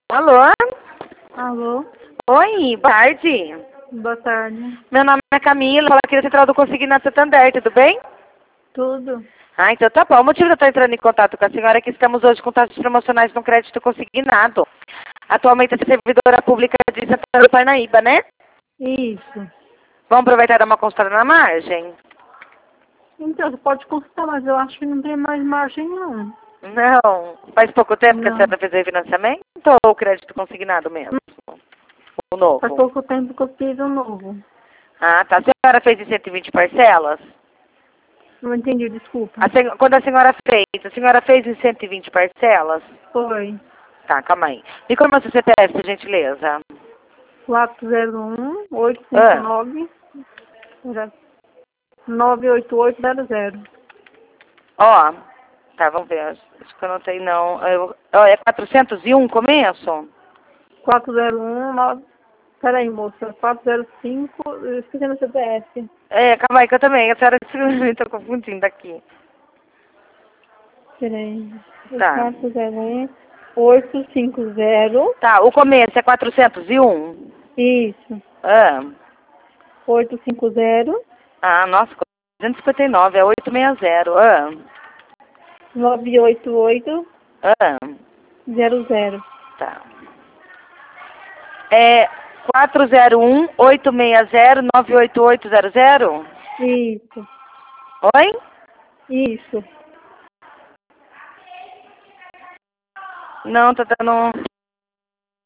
Alô? Alô, Oi, boa tarde. boa tarde. Meu nome é Camila, falo aqui da Central do Consignado Santander, tudo bem? Tudo? Ah, então tá bom. O motivo de eu estar entrando em contato com a senhora é que estamos hoje com taxas promocionais no crédito consignado. Atualmente é servidora pública de Santana do Parnaíba, né? Isso. Vamos aproveitar e dar uma consultada na margem? Então, você pode consultar, mas eu acho que não tem mais margem, não. Não. Faz pouco tempo que a Não. senhora fez o refinanciamento ou o crédito consignado mesmo? O Faz novo? pouco tempo que eu fiz o novo. Ah, tá. A senhora fez em 120 parcelas? Não entendi, desculpa. Quando a senhora fez em 120 parcelas? Foi Tá, calma aí. Me confirma seu CPF, por gentileza. 401 Ah, 859 98800. ó. Tá, vamos ver. Acho que eu não tenho, não. É 401 começo? 401 9... Peraí, moça. 405... Eu esqueci meu CPF. É, calma aí que eu também. A senhora estou confundindo aqui. Peraí. Tá. 401 850. Tá, o começo é 401? Isso. Ah, 850 nossa, 259, é 860. 988 Ah, 00. tá. É 401-860-98800? Isso, Oi? isso. Não, tá dando.